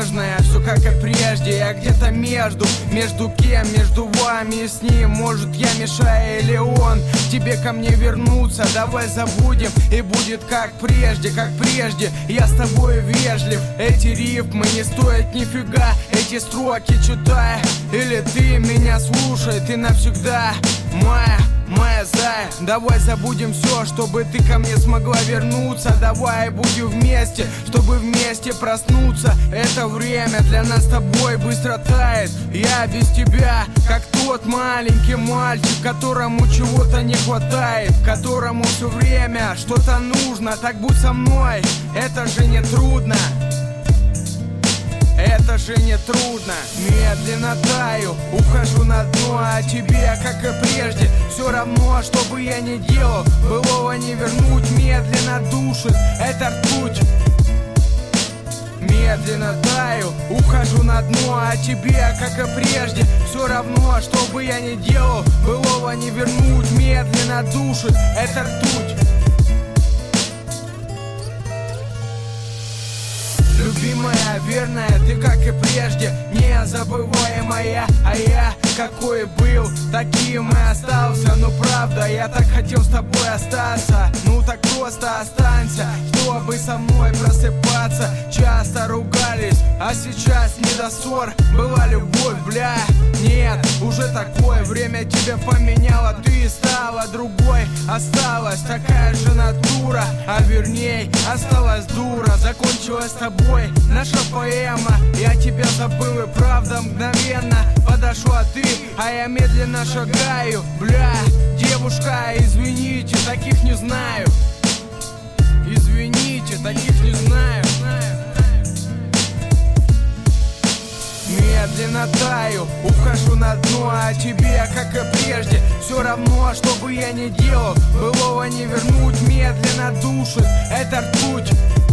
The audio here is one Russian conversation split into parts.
нежное, все как и прежде. Я где-то между кем, между вами и с ним. Может я мешаю или он тебе ко мне вернуться. Давай забудем и будет как прежде, как прежде. Я с тобой вежлив, эти рифмы не стоят нифига. Эти строки читай, или ты меня слушай, ты навсегда моя зая. Давай забудем все, чтобы ты ко мне смогла вернуться. Давай будем вместе, чтобы вместе проснуться. Это время для нас с тобой быстро тает. Я без тебя, как тот маленький мальчик, которому чего-то не хватает, которому все время что-то нужно. Так будь со мной, это же не трудно. Это же не трудно. Медленно таю, ухожу на дно, а тебе, как и прежде, все равно, что бы я ни делал, былого не вернуть. Медленно душит эта ртуть. Медленно таю, ухожу на дно, а тебе, как и прежде, все равно, что бы я ни делал, былого не вернуть. Медленно душит эта ртуть. Любимая, верная, ты как и прежде, незабываемая. А я какой был, таким и остался. Ну правда, я так хотел с тобой остаться. Ну так просто останься, чтобы со мной просыпаться. Часто ругались, а сейчас не до ссор. Была любовь, бля, нет, уже такое. Время тебя поменяло, ты стала другой. Осталась такая же натура, а верней, осталась дура. Закончилась с тобой наша поэма. Я тебя забыл и правда мгновенно подошла ты, а я медленно шагаю. Бля, девушка, извините, таких не знаю. Извините, таких не знаю. Медленно таю, ухожу на дно, а тебе, как и прежде, все равно, что бы я ни делал, былого не вернуть. Медленно душит эта ртуть.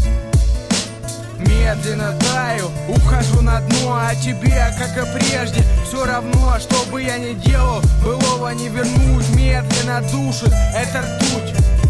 Медленно таю, ухожу на дно, а тебе, как и прежде, все равно, что бы я ни делал, былого не вернуть. Медленно душит эта ртуть.